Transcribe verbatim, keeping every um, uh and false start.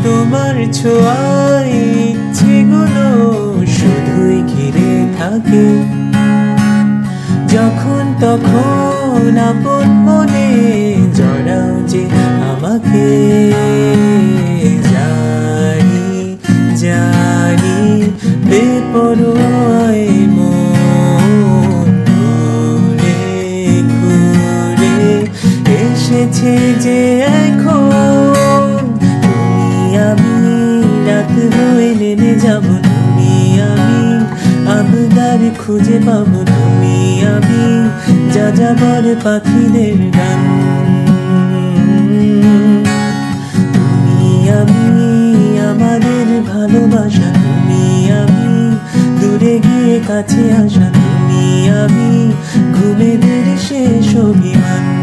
তোমার ছোঁয়ায় ইচ্ছেগুলো শুধুই ঘিরে থাকে। যখন তখন আপন মনে জড়াও যে আমাকে। জানি জানি বেপরোয়াই মন ঘুরে ঘুরে এসেছে যে এখন। তুমি আমি রাত হয়ে নেমে যাব, তুমি আমি আবদার খুঁজে পাবো, তুমি আমি যাযাবর পাখিদের গান। তুমি আমি আমাদের ভালোবাসা, তুমি আমি দূরে গিয়ে কাছে আসা, তুমি আমি ঘুমেদের শেষ অভিমান।